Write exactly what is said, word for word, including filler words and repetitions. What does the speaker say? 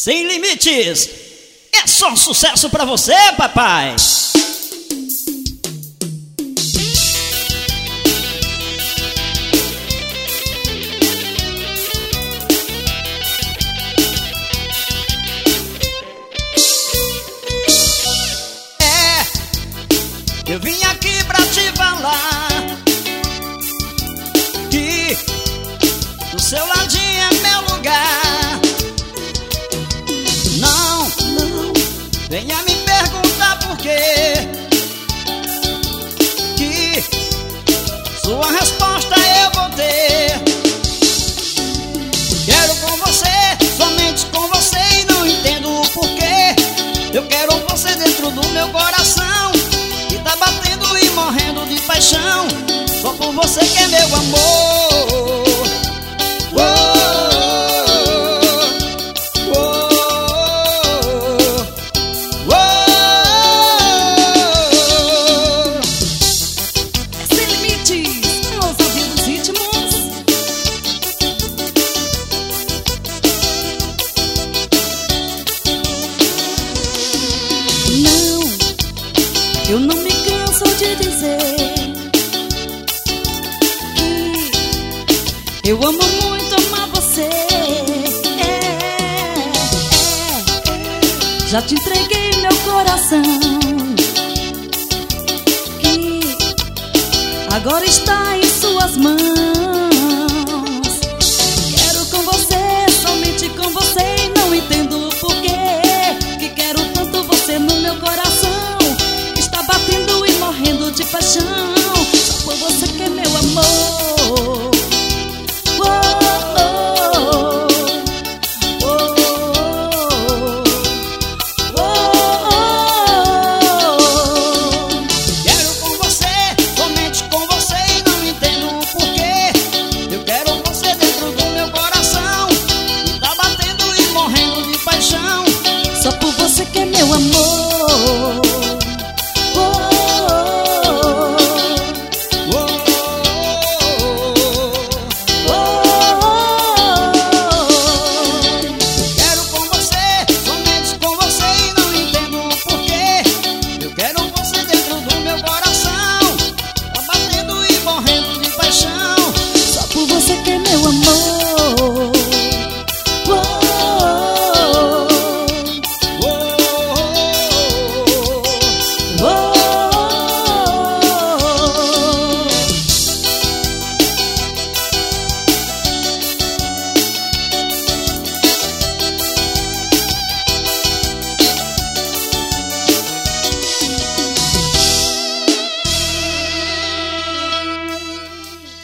Sem Limites. É só sucesso pra você, papai. É, eu vim aqui pra te falar que do seu ladinho é meu lugar. Não, não venha me perguntar por quê, que sua resposta eu vou ter. Quero com você, somente com você, e não entendo o porquê. Eu quero você dentro do meu coração, que tá batendo e morrendo de paixão, só por você que é meu amor. Oh, eu não me canso de dizer que eu amo muito amar você. É, é, já te entreguei meu coração, que agora está em suas mãos.